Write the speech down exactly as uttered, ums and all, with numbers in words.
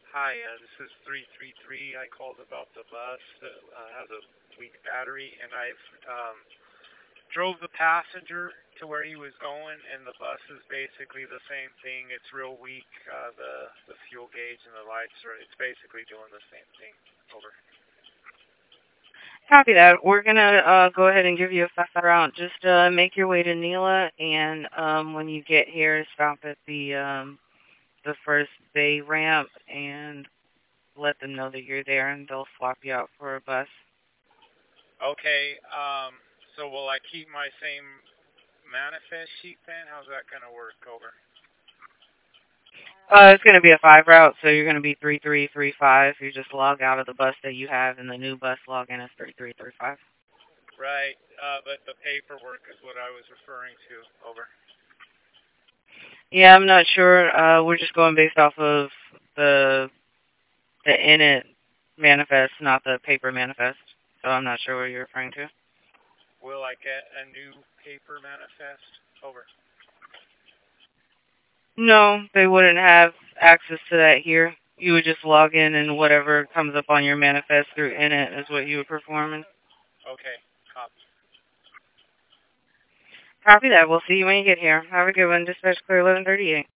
Hi, uh, this is three three three. I called about the bus that uh, has a weak battery, and I've um, drove the passenger to where he was going, and the bus is basically the same thing. It's real weak. Uh, the the fuel gauge and the lights are. It's basically doing the same thing. Over. Copy that. We're gonna uh, go ahead and give you a fast route. Just uh, make your way to Neela, and um, when you get here, stop at the um, the first bay ramp and let them know that you're there, and they'll swap you out for a bus. Okay. Um. So will I keep my same manifest sheet then? How's that gonna work? Over. Uh, it's gonna be a five route, so you're gonna be three three three five. You just log out of the bus that you have, and the new bus login is three three three five. Right. Uh, but the paperwork is what I was referring to. Over. Yeah, I'm not sure. Uh, we're just going based off of the the init manifest, not the paper manifest. So I'm not sure what you're referring to. Will I get a new paper manifest? Over. No, they wouldn't have access to that here. You would just log in and whatever comes up on your manifest through init is what you would perform. Okay. Copy. Copy that. We'll see you when you get here. Have a good one. Dispatch clear eleven thirty-eight.